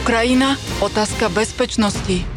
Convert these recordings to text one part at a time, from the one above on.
Ukrajina, otázka bezpečnosti.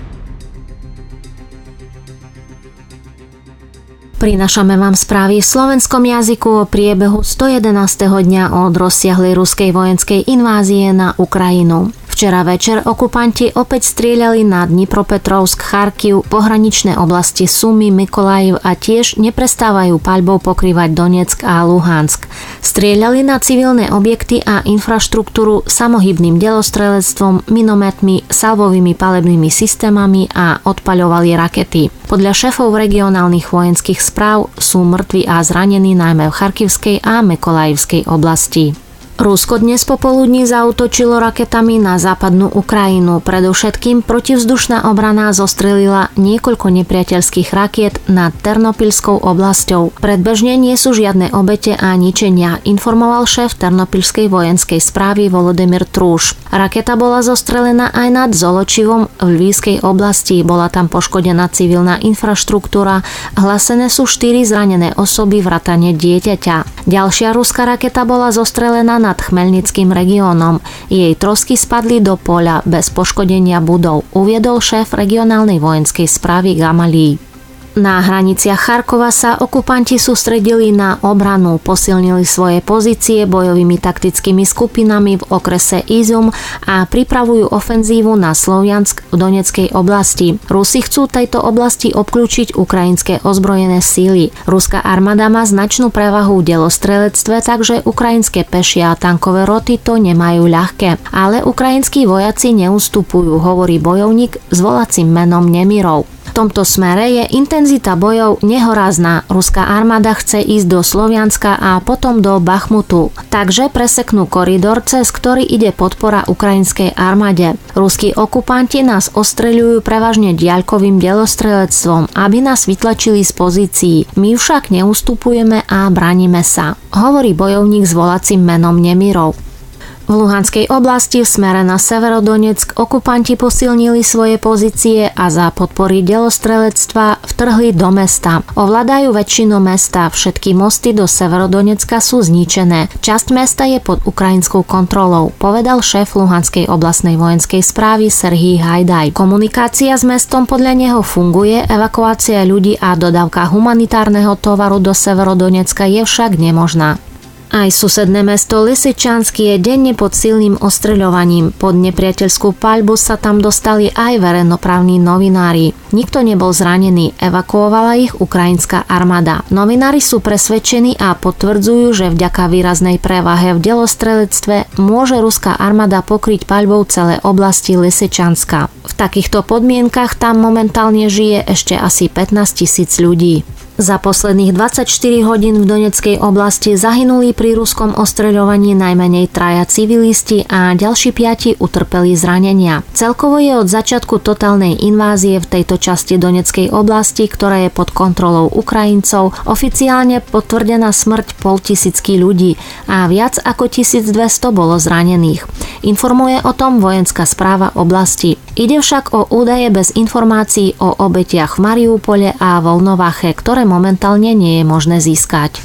Prinášame vám správy v slovenskom jazyku o priebehu 111. dňa od rozsiahlej ruskej vojenskej invázie na Ukrajinu. Včera večer okupanti opäť strieľali na Dnipropetrovsk, Charkiv, pohraničné oblasti Sumy, Mykolajiv a tiež neprestávajú paľbou pokrývať Donetsk a Luhansk. Strieľali na civilné objekty a infraštruktúru samohybným delostrelectvom, minometmi, salvovými palebnými systémami a odpaľovali rakety. Podľa šéfov regionálnych vojenských správ sú mŕtvi a zranení najmä v Charkivskej a Mykolajivskej oblasti. Rusko dnes popoludní zaútočilo raketami na západnú Ukrajinu. Predovšetkým protivzdušná obrana zostrelila niekoľko nepriateľských rakiet nad Ternopilskou oblasťou. Predbežne nie sú žiadne obete a ničenia, informoval šéf Ternopilskej vojenskej správy Volodymyr Trúš. Raketa bola zostrelená aj nad Zoločivom v Lvivskej oblasti. Bola tam poškodená civilná infraštruktúra. Hlásené sú 4 zranené osoby vrátane dieťaťa. Ďalšia ruská raketa bola zostrelená nad Chmelnickým regiónom. Jej trosky spadli do poľa bez poškodenia budov, uviedol šéf regionálnej vojenskej správy Gamalí. Na hraniciach Charkova sa okupanti sústredili na obranu, posilnili svoje pozície bojovými taktickými skupinami v okrese Izum a pripravujú ofenzívu na Sloviansk v Donetskej oblasti. Rusi chcú tejto oblasti obklúčiť ukrajinské ozbrojené síly. Ruská armáda má značnú prevahu v delostrelectve, takže ukrajinské pešie a tankové roty to nemajú ľahké. Ale ukrajinskí vojaci neustupujú, hovorí bojovník s volacím menom Nemirov. V tomto smere je intenzita bojov nehorázna. Ruská armáda chce ísť do Slovianska a potom do Bachmutu. Takže preseknú koridor, cez ktorý ide podpora ukrajinskej armáde. Ruskí okupanti nás ostreľujú prevažne diaľkovým delostrelectvom, aby nás vytlačili z pozícií. My však neustupujeme a bránime sa, hovorí bojovník s volacím menom Nemirov. V Luhanskej oblasti v smere na Severodonetsk okupanti posilnili svoje pozície a za podpory delostrelectva vtrhli do mesta. Ovládajú väčšinu mesta, všetky mosty do Severodonecka sú zničené. Časť mesta je pod ukrajinskou kontrolou, povedal šéf Luhanskej oblastnej vojenskej správy Serhij Hajdaj. Komunikácia s mestom podľa neho funguje, evakuácia ľudí a dodávka humanitárneho tovaru do Severodonecka je však nemožná. Aj susedné mesto Lysyčansk je denne pod silným ostreľovaním. Pod nepriateľskú paľbu sa tam dostali aj verejnoprávni novinári. Nikto nebol zranený, evakuovala ich ukrajinská armáda. Novinári sú presvedčení a potvrdzujú, že vďaka výraznej prevahe v delostrelectve môže ruská armáda pokryť paľbou celé oblasti Lysyčanska. V takýchto podmienkach tam momentálne žije ešte asi 15 000 ľudí. Za posledných 24 hodín v Donetskej oblasti zahynuli pri ruskom ostreľovaní najmenej 3 civilisti a ďalší 5 utrpeli zranenia. Celkovo je od začiatku totálnej invázie v tejto časti Donetskej oblasti, ktorá je pod kontrolou Ukrajincov, oficiálne potvrdená smrť 500 ľudí a viac ako 1200 bolo zranených. Informuje o tom vojenská správa oblasti. Ide však o údaje bez informácií o obetiach v Mariupole a Volnovache, ktoré momentálne nie je možné získať.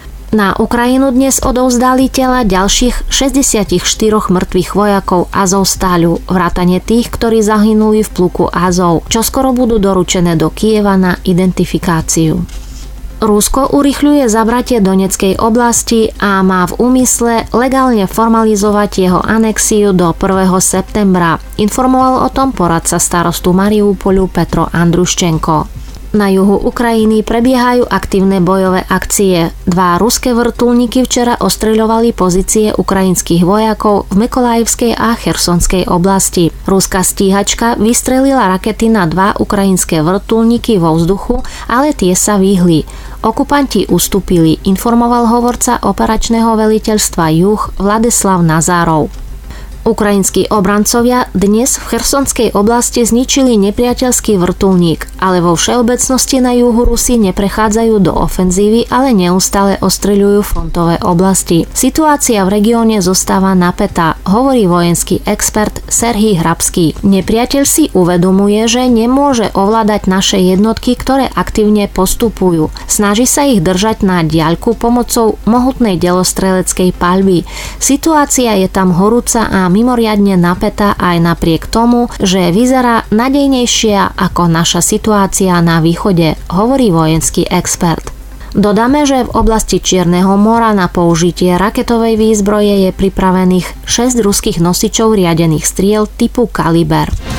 Na Ukrajinu dnes odovzdali tela ďalších 64 mŕtvych vojakov Azovstálu, vrátane tých, ktorí zahynuli v pluku Azov, čo skoro budú doručené do Kyjeva na identifikáciu. Rusko urýchľuje zabratie Donetskej oblasti a má v úmysle legálne formalizovať jeho anexiu do 1. septembra. Informoval o tom poradca starostu Mariupolu Petro Andruščenko. Na juhu Ukrajiny prebiehajú aktívne bojové akcie. 2 ruské vrtuľníky včera ostreľovali pozície ukrajinských vojakov v Mykolajivskej a Chersonskej oblasti. Ruská stíhačka vystrelila rakety na 2 ukrajinské vrtuľníky vo vzduchu, ale tie sa vyhli. Okupanti ustúpili, informoval hovorca operačného veliteľstva Juh Vladislav Nazárov. Ukrajinskí obrancovia dnes v Chersonskej oblasti zničili nepriateľský vrtuľník, ale vo všeobecnosti na juhu Rusi neprechádzajú do ofenzívy, ale neustále ostreľujú frontové oblasti. Situácia v regióne zostáva napätá, hovorí vojenský expert Serhij Hrabský. Nepriateľ si uvedomuje, že nemôže ovládať naše jednotky, ktoré aktívne postupujú. Snaží sa ich držať na diaľku pomocou mohutnej delostreleckej paľby. Situácia je tam horúca a mimoriadne napätá aj napriek tomu, že vyzerá nadejnejšia ako naša situácia na východe, hovorí vojenský expert. Dodáme, že v oblasti Čierneho mora na použitie raketovej výzbroje je pripravených 6 ruských nosičov riadených striel typu Kaliber.